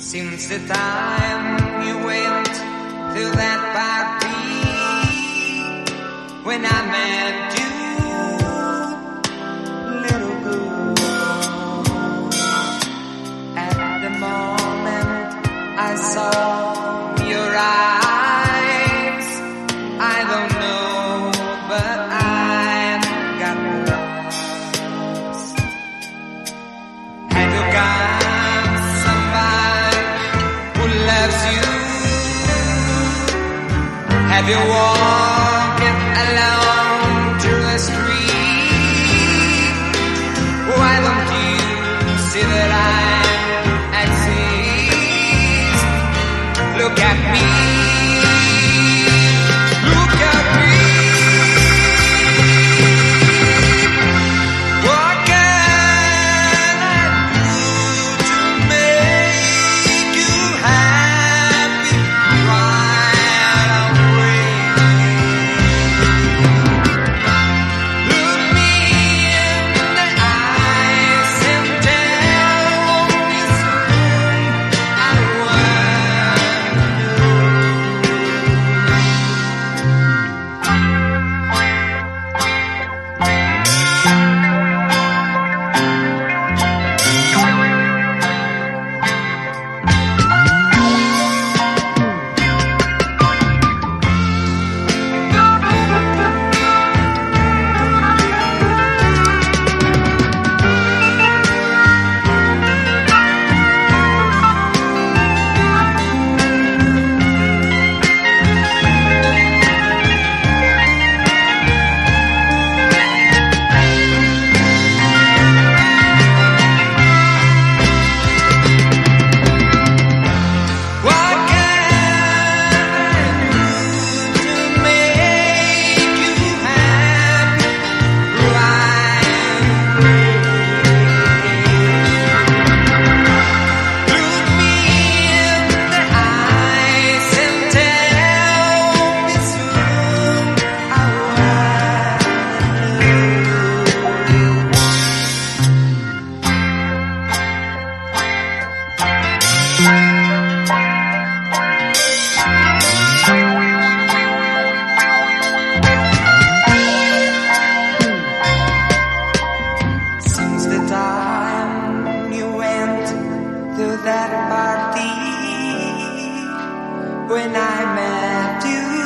Since the time you went to that party when I met you, little girl. At the moment I saw your eyes, I don't know, but I got lost. Had you got somebody who loves you? Have you walked alone to the street? Why don't you see that I'm at sea? Look at me. Look at me. What can I do to make you happy right away? Look me in the eyes and tell me soon I want to Since the time you went to that party when I met you.